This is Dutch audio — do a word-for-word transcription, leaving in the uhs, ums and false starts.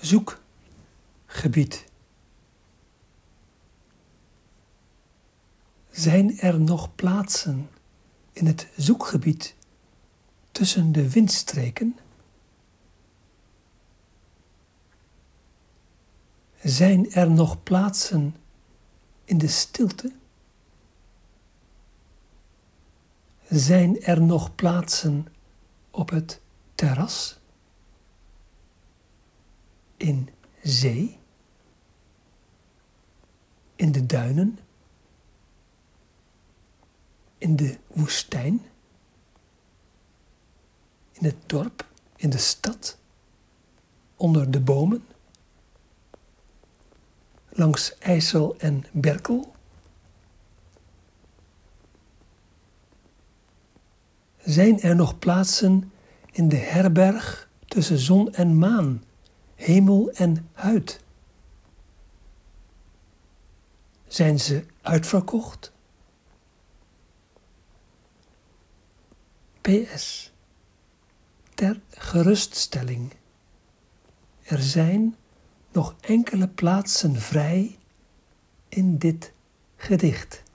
zoekgebied. Zijn er nog plaatsen in het zoekgebied tussen de windstreken? Zijn er nog plaatsen in de stilte? Zijn er nog plaatsen op het terras? In zee? In de duinen? In de woestijn? In het dorp? In de stad? Onder de bomen? Langs IJssel en Berkel? Zijn er nog plaatsen in de herberg tussen zon en maan, hemel en huid? Zijn ze uitverkocht? P S. Ter geruststelling. Er zijn nog enkele plaatsen vrij in dit gedicht.